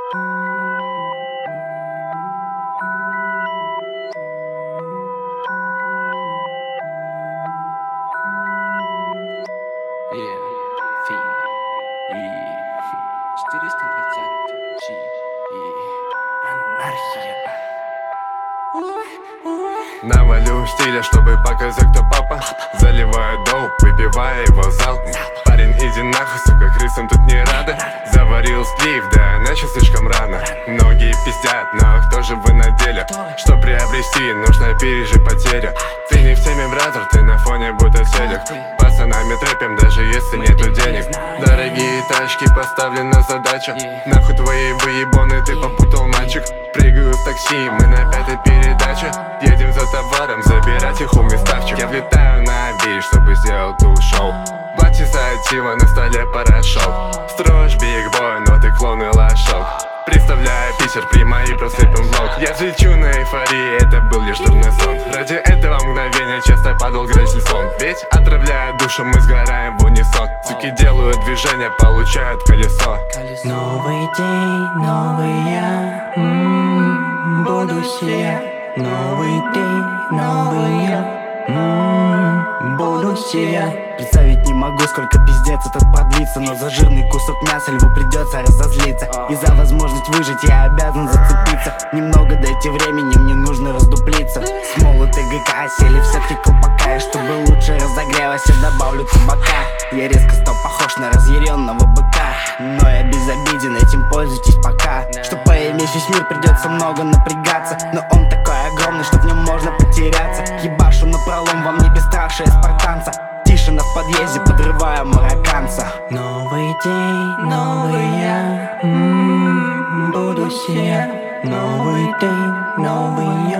Фин и 420 G и анархия. Навалю стиля, чтобы показать, кто папа. Заливаю доуп, выпивая его залпом. Парень, иди нахуй, сука, крысам тут не рады. Заварил слив, да начал слишком рано. Многие пиздят, но кто же вы на деле? Что приобрести, нужно пережить потерю. Ты не в теме, бразер, ты на фоне будто телек. Пацанами трэпим, даже если нету денег. Дорогие тачки поставлены на задачу. Нахуй твои выебоны, ты попутал, мальчик. Прыгаю в такси, мы на пятой передаче. Едем за товаром, забирать их у меставчик. Я влетаю на бич, чтобы сделал тут шоу. Платье сатива, на столе порошок. Строишь бигбой, но ты клоун и лошок. Представляю Питер, прима и просыпем влог. Я взлечу на эйфории, это был лишь дурной сон. Ради этого мгновения часто падал грязный сон. Ведь отравляя душу, мы сгораем в унисон. Суки делают движение, получают колесо. Новый день, новый я, буду сия. Новый день, новый я, буду сия. Представить не могу, сколько пиздец этот продлится. Но за жирный кусок мяса льву придется разозлиться. И за возможность выжить я обязан зацепиться. Немного дайте времени, мне нужно раздуплиться. Смолы ТГК сели все-таки колпака. И чтобы лучше разогрелась, я добавлю табака. Я резко стал похож на разъяренного быка. Но я безобиден, этим пользуйтесь пока. Чтоб поиметь весь мир, придется много напрягаться. Но он такой огромный, что в нем можно потеряться. Ебашу напролом, во мне бесстрашие спартанца. Тишина в подъезде, подрываю марокканца. Новый день, новый я, буду сия. Новый день, новый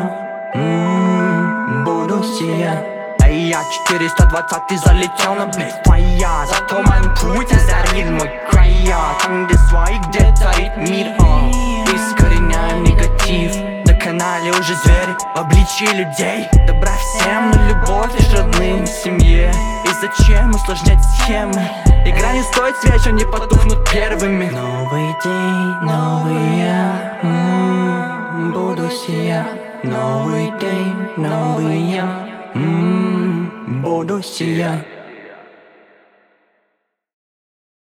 я, буду сия. А я 420 залетел на близь твоя. Зато моим путь озарит мой края. Там, где свои, где царит мир. Искореняю негатив. На канале уже звери в обличии людей. Добра всем, но любовь лишь родным, семье. И зачем усложнять схемы? Игра не стоит свеч, они потухнут первыми. Новый день, новый я, буду сия. Новый день, новый я, буду сия.